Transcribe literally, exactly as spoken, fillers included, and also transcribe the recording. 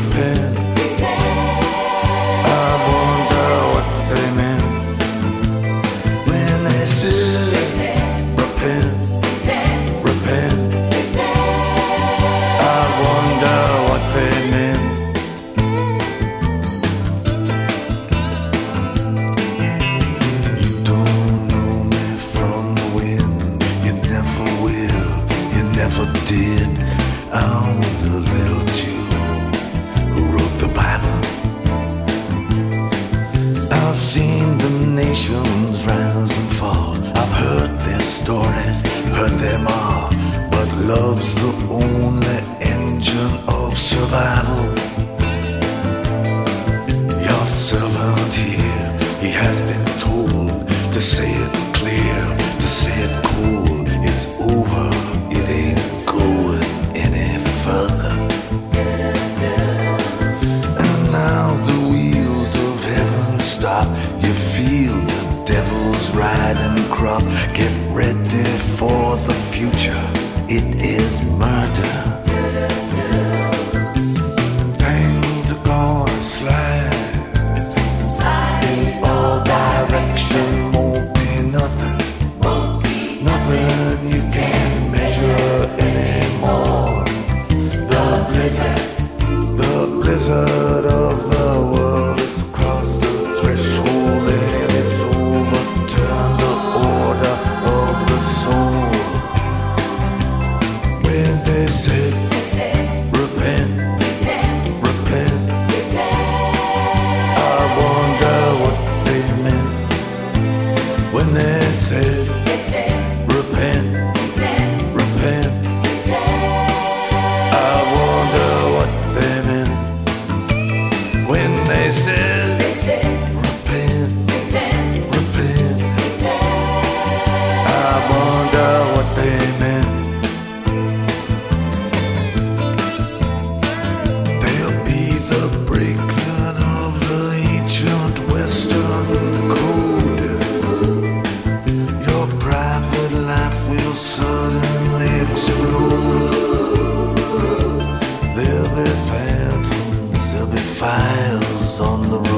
repent. I wonder what they meant when they said repent, repent. I wonder what they meant. You don't know me from the wind, you never will, you never did. I'm the little Jew who wrote the Bible. I've seen the nations rise and fall. I've heard their stories, heard them all. But love's the only engine of survival. Your servant here, he has been told to say it clear, to say it cool. It's over, it ain't going any further. And now the wheels of heaven stop. You feel the devil's riding crop. Get ready for the future. It is murder. Things are gonna slide, slide in all directions. Won't be nothing, won't be nothing you can measure anymore. The blizzard, the blizzard of the world has crossed the threshold and it's overturned the order of the soul. When they said, repent, repent, I wonder what they meant when they said, repent, repent. I wonder what they meant when they said, repent, repent. I wonder what they meant. There'll be the breaking of the ancient Western code. Your private life will suddenly explode. There'll be phantoms, there'll be fires on the